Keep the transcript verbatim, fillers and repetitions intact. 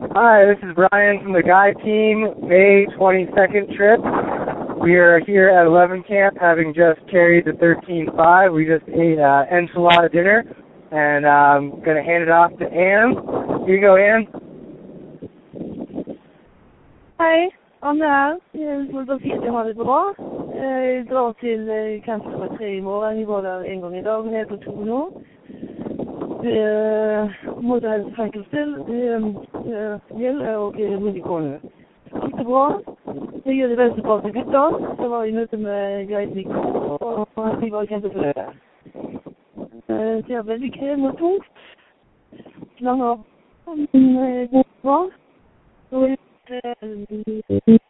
Hi, this is Brian from the Guide Team, May twenty-second trip. We are here at eleven Camp, having just carried the thirteen five. We just ate uh, enchilada dinner, and I'm um, going to hand it off to Ann. Here you go, Ann. Hej, Anne här. Jag hoppas att jag har det bra. Jag drar till Camp nummer tre imorgon. Vi var där en gång i dag nere på Torno. Mot en Frankenstein, Hjäll och Mundikon. Allt är bra. Jag gör det väldigt bra till guttan. Jag var i möte med Guide och vi var kanske för det. Så jag är väldigt krävande och tungt. Långa bra.